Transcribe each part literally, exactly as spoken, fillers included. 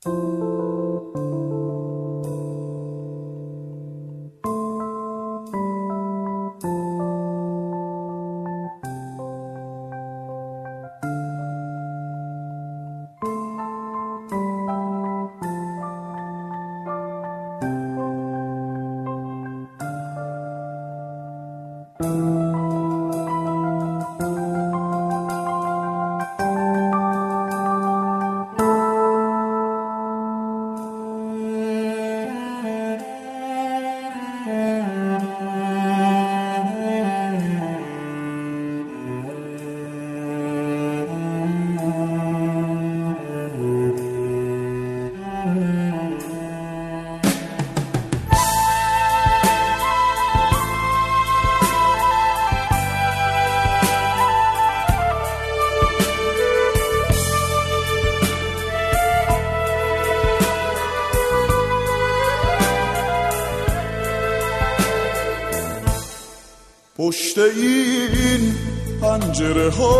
پشت این پنجره ها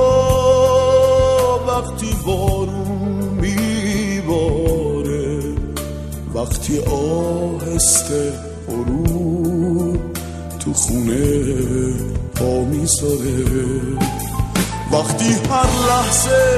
وقتی بارون میباره، وقتی آهسته غروب تو خونه پا میذاره، وقتی هر لحظه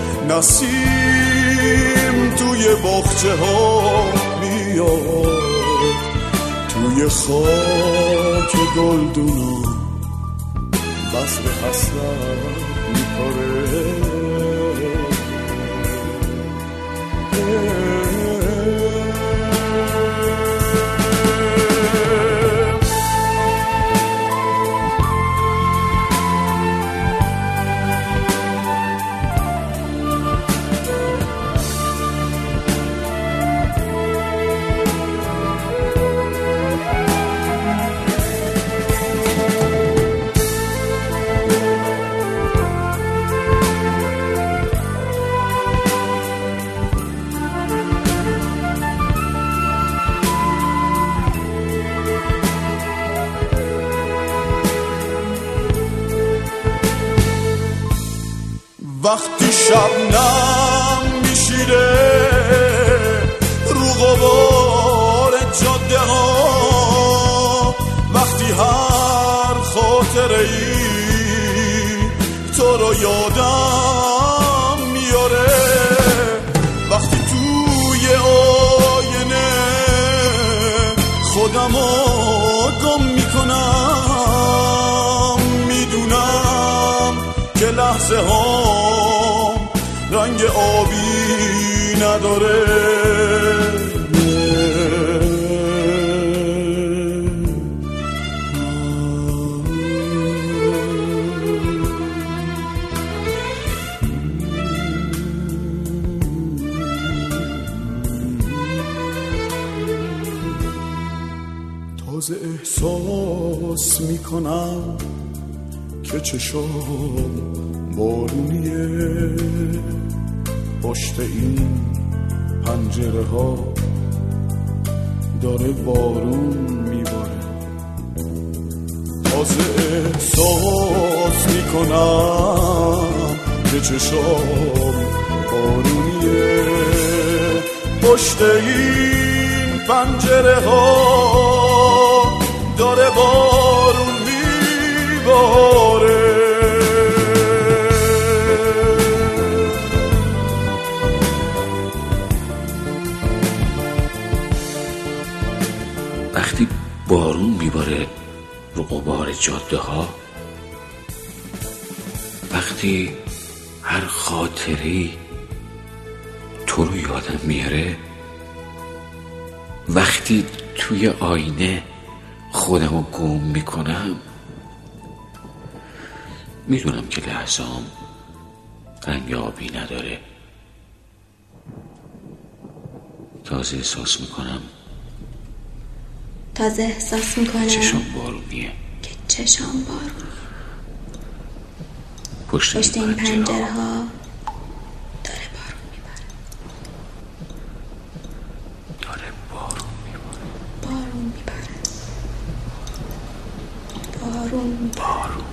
نسیم توی باغچه ها میاد، توی خاک گلدونا بذر حسرت میپاره. وقتی شبنم میشینه رو غبار جاده ها، وقتی هر خاطره ای تو رو یادم میاره، وقتی توی آینه خودمو گم میکنم، میدونم که لحظه ها رنگ آبی نداره. تازه احساس میکنم که چشام بارونیه، پشت این پنجره ها داره بارون میباره. تازه احساس میکنم که چشام بارونیه، پشت این پنجره ها داره بارون میباره. وقتی بارون میباره رو غبار جاده ها، وقتی هر خاطری تو رو یادم میاره، وقتی توی آینه خودمو گم میکنم، میدونم که لحظه‌ام رنگ آبی نداره. تازه احساس میکنم تازه احساس میکنم چشام بارونیه، که چشام بارونیه. پشت, پشت این پنجره ها داره بارون میباره، داره بارون میباره، بارون میباره، بارون میباره. بارون